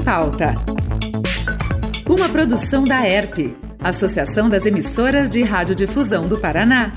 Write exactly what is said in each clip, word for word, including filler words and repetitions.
Pauta. Uma produção da E R P, Associação das Emissoras de Radiodifusão do Paraná.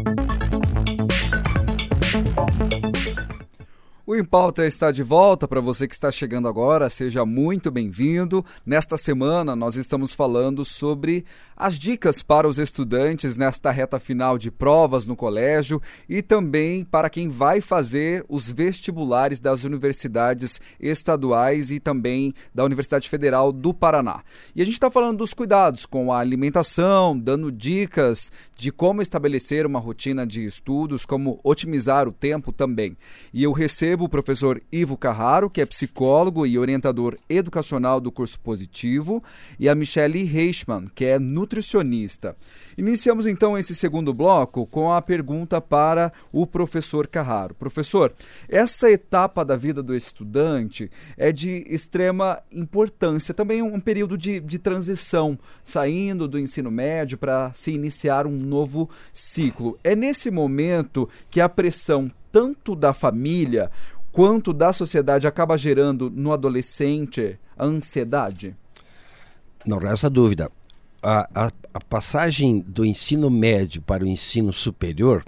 O Em Pauta está de volta. Para você que está chegando agora, seja muito bem-vindo. Nesta semana nós estamos falando sobre as dicas para os estudantes nesta reta final de provas no colégio e também para quem vai fazer os vestibulares das universidades estaduais e também da Universidade Federal do Paraná. E a gente está falando dos cuidados com a alimentação, dando dicas de como estabelecer uma rotina de estudos, como otimizar o tempo também. E eu recebo o professor Ivo Carraro, que é psicólogo e orientador educacional do curso Positivo, e a Michele Reichmann, que é nutricionista. Iniciamos então esse segundo bloco com a pergunta para o professor Carraro. Professor, essa etapa da vida do estudante é de extrema importância, também um período de, de transição, saindo do ensino médio para se iniciar um novo ciclo. É nesse momento que a pressão tanto da família quanto da sociedade acaba gerando no adolescente a ansiedade? Não resta dúvida. A, a, a passagem do ensino médio para o ensino superior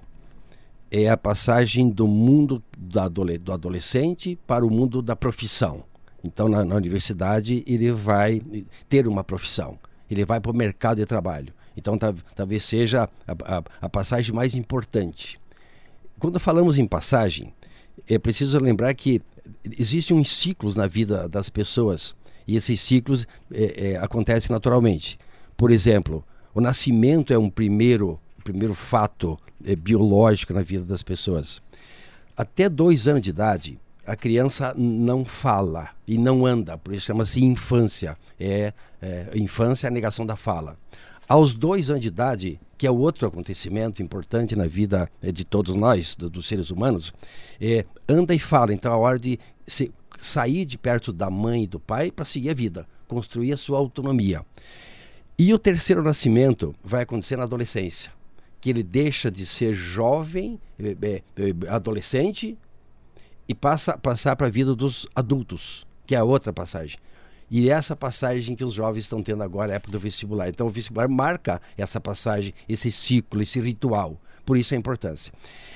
é a passagem do mundo da adole, do adolescente para o mundo da profissão. Então, na, na universidade, ele vai ter uma profissão, ele vai para o mercado de trabalho. Então, tá, talvez seja a, a, a passagem mais importante. Quando falamos em passagem, é preciso lembrar que existem uns ciclos na vida das pessoas e esses ciclos é, é, acontecem naturalmente. Por exemplo, o nascimento é um primeiro, primeiro fato é, biológico na vida das pessoas. Até dois anos de idade, a criança não fala e não anda, por isso chama-se infância. É, é, infância é a negação da fala. Aos dois anos de idade, que é o outro acontecimento importante na vida é, de todos nós, do, dos seres humanos, é, anda e fala. Então é a hora de se, sair de perto da mãe e do pai para seguir a vida, construir a sua autonomia. E o terceiro nascimento vai acontecer na adolescência, que ele deixa de ser jovem, é, é, é, adolescente, e passa a passar para a vida dos adultos, que é a outra passagem. E essa passagem que os jovens estão tendo agora é a época do vestibular. Então o vestibular marca essa passagem, esse ciclo, esse ritual. Por isso a importância.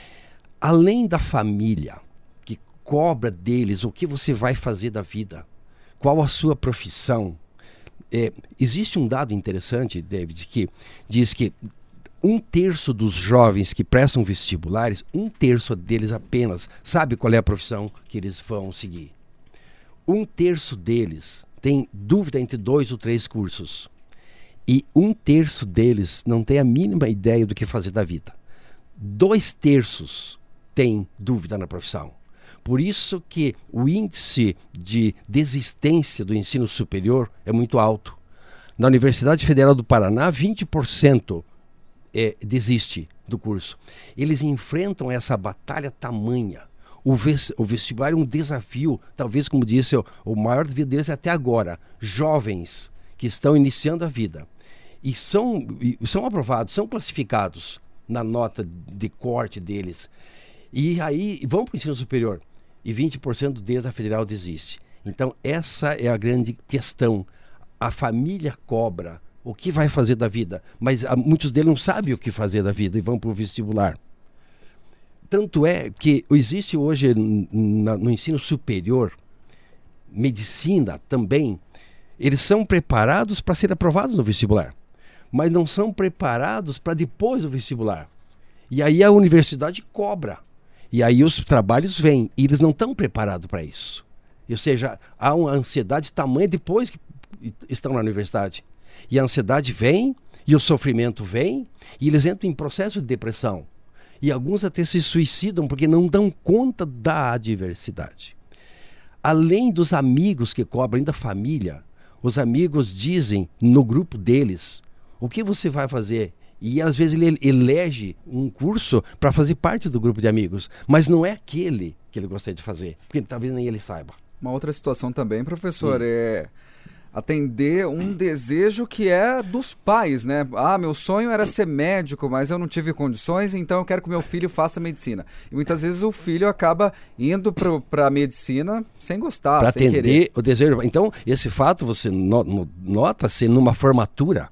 Além da família, que cobra deles o que você vai fazer da vida, qual a sua profissão, é, existe um dado interessante, David, que diz que um terço dos jovens que prestam vestibulares, um terço deles apenas sabe qual é a profissão que eles vão seguir. Um terço deles tem dúvida entre dois ou três cursos. E um terço deles não tem a mínima ideia do que fazer da vida. Dois terços têm dúvida na profissão. Por isso que o índice de desistência do ensino superior é muito alto. Na Universidade Federal do Paraná, vinte por cento é, desiste do curso. Eles enfrentam essa batalha tamanha. O vestibular é um desafio, talvez, como disse, o, o maior da vida deles até agora. Jovens que estão iniciando a vida e são, e são aprovados, são classificados na nota de corte deles. E aí vão para o ensino superior e vinte por cento deles da federal desiste. Então essa é a grande questão. A família cobra o que vai fazer da vida, mas a, muitos deles não sabem o que fazer da vida e vão para o vestibular. Tanto é que existe hoje na, no ensino superior, medicina também, eles são preparados para serem aprovados no vestibular, mas não são preparados para depois do vestibular. E aí a universidade cobra, e aí os trabalhos vêm, e eles não estão preparados para isso. Ou seja, há uma ansiedade tamanha depois que estão na universidade. E a ansiedade vem, e o sofrimento vem, e eles entram em processo de depressão. E alguns até se suicidam porque não dão conta da adversidade. Além dos amigos que cobram, da família, os amigos dizem no grupo deles o que você vai fazer. E às vezes ele elege um curso para fazer parte do grupo de amigos, mas não é aquele que ele gostaria de fazer, porque talvez nem ele saiba. Uma outra situação também, professor, hum. é atender um desejo que é dos pais, né? Ah, meu sonho era ser médico, mas eu não tive condições, então eu quero que meu filho faça medicina. E muitas vezes o filho acaba indo para a medicina sem gostar, pra sem atender querer. o desejo. Então, esse fato você no, no, nota-se numa formatura.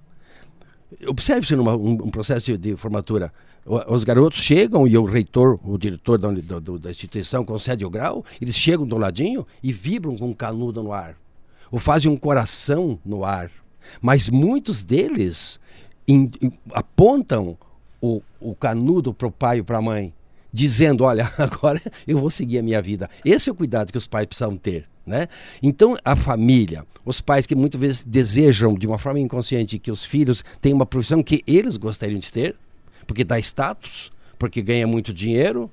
Observe-se num um, um processo de, de formatura. O, os garotos chegam e o reitor, o diretor da, da, da instituição concede o grau, eles chegam do ladinho e vibram com um canudo no ar. Ou fazem um coração no ar. Mas muitos deles in, in, apontam o, o canudo para o pai ou para a mãe, dizendo, olha, agora eu vou seguir a minha vida. Esse é o cuidado que os pais precisam ter, né? Então, a família, os pais que muitas vezes desejam, de uma forma inconsciente, que os filhos tenham uma profissão que eles gostariam de ter, porque dá status, porque ganha muito dinheiro,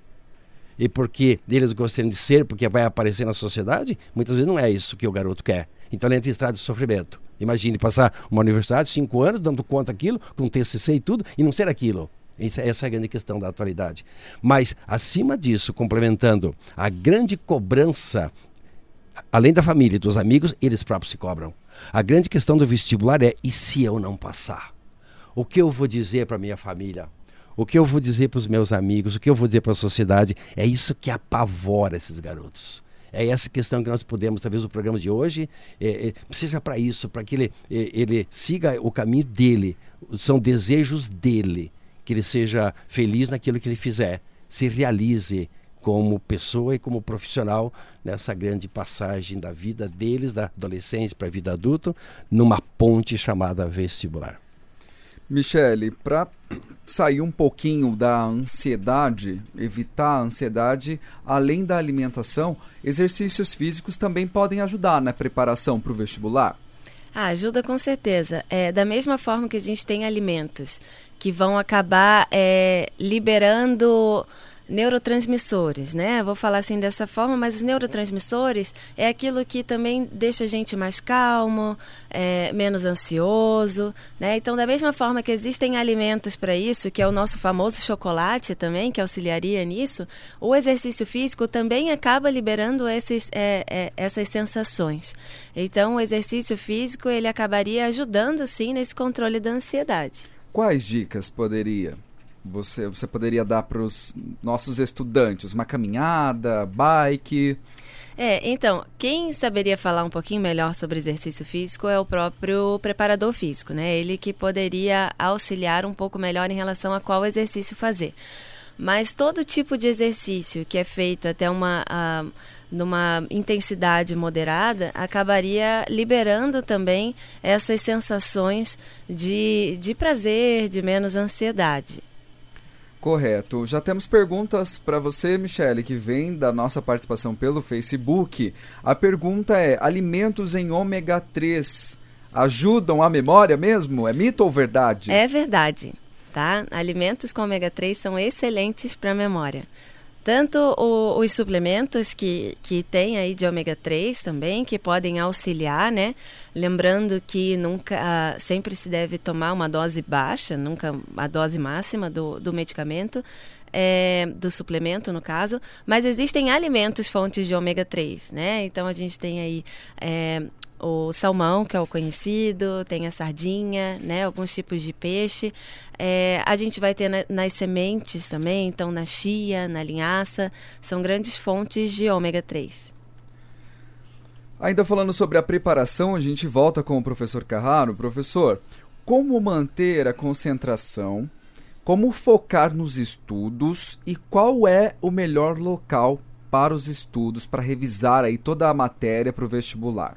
e porque eles gostariam de ser, porque vai aparecer na sociedade, muitas vezes não é isso que o garoto quer. Então ele entra em estado de sofrimento. Imagine passar uma universidade, cinco anos, dando conta daquilo, com T C C e tudo, e não ser aquilo. Essa, essa é a grande questão da atualidade. Mas, acima disso, complementando, a grande cobrança, além da família e dos amigos, eles próprios se cobram. A grande questão do vestibular é, e se eu não passar? O que eu vou dizer para minha família? O que eu vou dizer para os meus amigos? O que eu vou dizer para a sociedade? É isso que apavora esses garotos. É essa questão que nós podemos, talvez o programa de hoje, é, é, seja para isso, para que ele, é, ele siga o caminho dele, são desejos dele, que ele seja feliz naquilo que ele fizer, se realize como pessoa e como profissional nessa grande passagem da vida deles, da adolescência para a vida adulta, numa ponte chamada vestibular. Michele, para sair um pouquinho da ansiedade, evitar a ansiedade, além da alimentação, exercícios físicos também podem ajudar na preparação para o vestibular? Ah, ajuda com certeza. É, da mesma forma que a gente tem alimentos que vão acabar é, liberando neurotransmissores, né? Vou falar assim dessa forma, mas os neurotransmissores é aquilo que também deixa a gente mais calmo, é, menos ansioso, né? Então, da mesma forma que existem alimentos para isso, que é o nosso famoso chocolate também, que auxiliaria nisso, o exercício físico também acaba liberando esses, é, é, essas sensações. Então, o exercício físico, ele acabaria ajudando, sim, nesse controle da ansiedade. Quais dicas poderia Você, você poderia dar para os nossos estudantes? Uma caminhada, bike? É, então, quem saberia falar um pouquinho melhor sobre exercício físico é o próprio preparador físico, né? Ele que poderia auxiliar um pouco melhor em relação a qual exercício fazer. Mas todo tipo de exercício que é feito até uma, uh, numa intensidade moderada acabaria liberando também essas sensações de, de prazer, de menos ansiedade. Correto. Já temos perguntas para você, Michele, que vem da nossa participação pelo Facebook. A pergunta é: alimentos em ômega três ajudam a memória mesmo? É mito ou verdade? É verdade, tá? Alimentos com ômega três são excelentes para a memória. Tanto o, os suplementos que, que tem aí de ômega três também, que podem auxiliar, né? Lembrando que nunca, uh, sempre se deve tomar uma dose baixa, nunca a dose máxima do, do medicamento, é, do suplemento no caso, mas existem alimentos fontes de ômega três, né? Então a gente tem aí é, o salmão, que é o conhecido, tem a sardinha, né? Alguns tipos de peixe. É, a gente vai ter na, nas sementes também, então na chia, na linhaça, são grandes fontes de ômega três. Ainda falando sobre a preparação, a gente volta com o professor Carraro. Professor, como manter a concentração, como focar nos estudos e qual é o melhor local para os estudos, para revisar aí toda a matéria para o vestibular?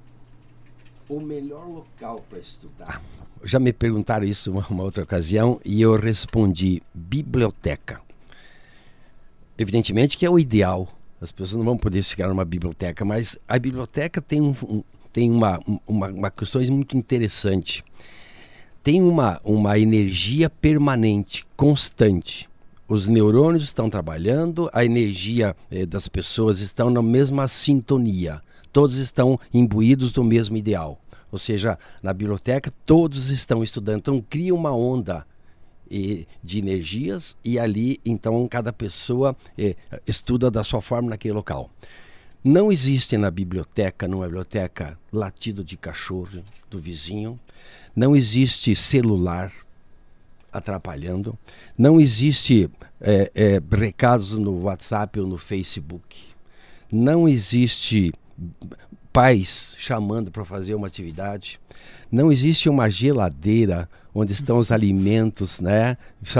O melhor local para estudar. Já me perguntaram isso uma, uma outra ocasião e eu respondi: biblioteca. Evidentemente que é o ideal. As pessoas não vão poder ficar numa biblioteca, mas a biblioteca tem, um, um, tem uma, uma, uma questão muito interessante. Tem uma, uma energia permanente, constante. Os neurônios estão trabalhando, a energia eh, das pessoas estão na mesma sintonia. Todos estão imbuídos do mesmo ideal. Ou seja, na biblioteca todos estão estudando. Então cria uma onda e, de energias e ali então cada pessoa eh, estuda da sua forma naquele local. Não existe na biblioteca, numa biblioteca, latido de cachorro do vizinho. Não existe celular atrapalhando. Não existe é, é, recados no WhatsApp ou no Facebook. Não existe pais chamando para fazer uma atividade. Não existe uma geladeira onde estão os alimentos, né,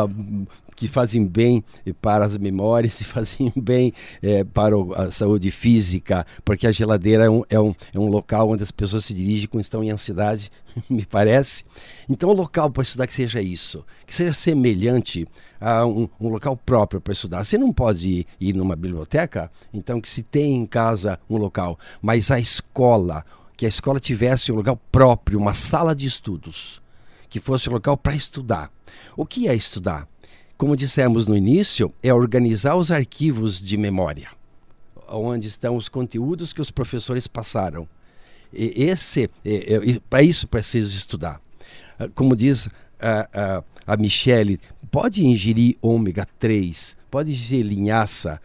que fazem bem para as memórias e fazem bem é, para a saúde física, porque a geladeira é um, é, um, é um local onde as pessoas se dirigem quando estão em ansiedade, me parece. Então o local para estudar que seja isso, que seja semelhante a um, um local próprio para estudar. Você não pode ir, ir numa biblioteca, então que se tem em casa um local, mas a escola, que a escola tivesse um local próprio, uma sala de estudos, que fosse um local para estudar. O que é estudar? Como dissemos no início, é organizar os arquivos de memória, onde estão os conteúdos que os professores passaram. E esse, é, é, para isso precisa estudar. Como diz a, a, a Michele, pode ingerir ômega três, pode ingerir linhaça,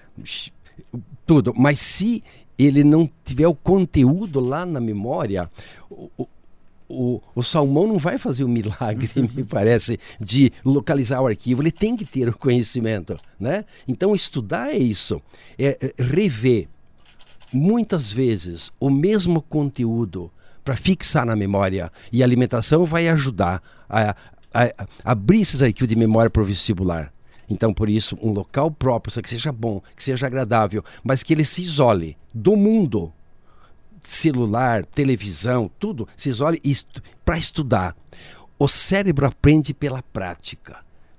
tudo, mas se ele não tiver o conteúdo lá na memória, o, o, o salmão não vai fazer o milagre, me parece, de localizar o arquivo. Ele tem que ter o conhecimento, né? Então estudar é isso, é rever muitas vezes o mesmo conteúdo para fixar na memória, e a alimentação vai ajudar a, a, a abrir esses arquivos de memória para o vestibular. Então, por isso, um local próprio, que seja bom, que seja agradável, mas que ele se isole do mundo, celular, televisão, tudo, se isole estu- para estudar. O cérebro aprende pela prática.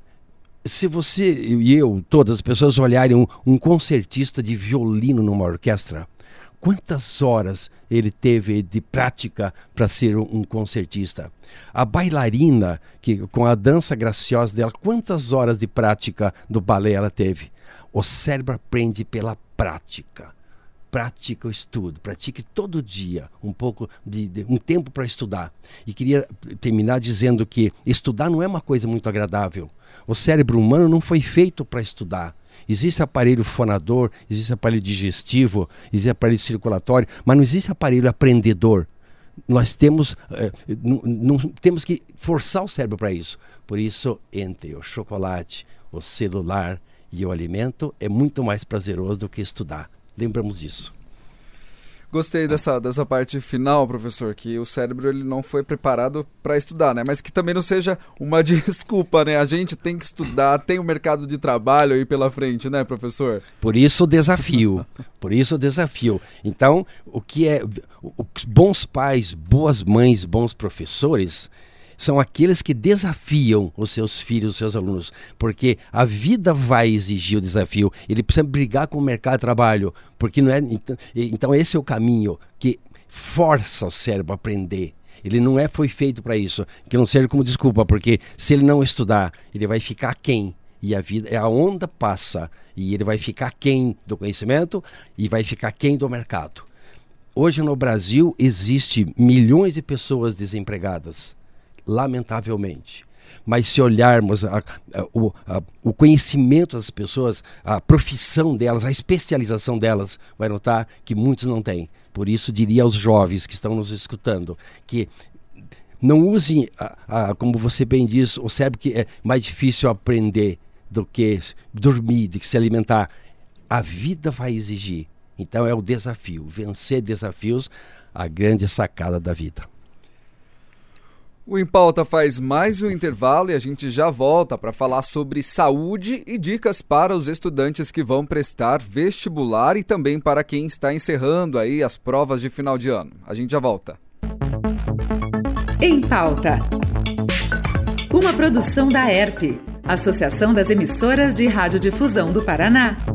Se você e eu, todas as pessoas olharem um, um concertista de violino numa orquestra, quantas horas ele teve de prática para ser um, um concertista? A bailarina, que, com a dança graciosa dela, quantas horas de prática do balé ela teve? O cérebro aprende pela prática. Pratica o estudo, pratique todo dia um pouco de, de um tempo para estudar. E queria terminar dizendo que estudar não é uma coisa muito agradável. O cérebro humano não foi feito para estudar. Existe aparelho fonador, existe aparelho digestivo, existe aparelho circulatório, mas não existe aparelho aprendedor. Nós temos, eh, não, não, temos que forçar o cérebro para isso. Por isso, entre o chocolate, o celular e o alimento, é muito mais prazeroso do que estudar. Lembramos disso. Gostei dessa, dessa parte final, professor, que o cérebro ele não foi preparado para estudar, né? Mas que também não seja uma desculpa, né? A gente tem que estudar, tem o um mercado de trabalho aí pela frente, né, professor? Por isso o desafio, por isso o desafio. Então, o que é... Os bons pais, boas mães, bons professores são aqueles que desafiam os seus filhos, os seus alunos, porque a vida vai exigir o desafio. Ele precisa brigar com o mercado de trabalho, porque não é. Então, então esse é o caminho que força o cérebro a aprender. Ele não é foi feito para isso, que não seja como desculpa, porque se ele não estudar, ele vai ficar aquém. E a vida, a onda passa, e ele vai ficar aquém do conhecimento e vai ficar aquém do mercado. Hoje no Brasil existe milhões de pessoas desempregadas, lamentavelmente. Mas se olharmos a, a, o, a, o conhecimento das pessoas, a profissão delas, a especialização delas, vai notar que muitos não têm. Por isso diria aos jovens que estão nos escutando, que não usem, a, a, como você bem diz, o cérebro, que é mais difícil aprender do que dormir, do que se alimentar. A vida vai exigir. Então é o desafio, vencer desafios, a grande sacada da vida. O Em Pauta faz mais um intervalo e a gente já volta para falar sobre saúde e dicas para os estudantes que vão prestar vestibular e também para quem está encerrando aí as provas de final de ano. A gente já volta. Em Pauta. Uma produção da E R P, Associação das Emissoras de Radiodifusão do Paraná.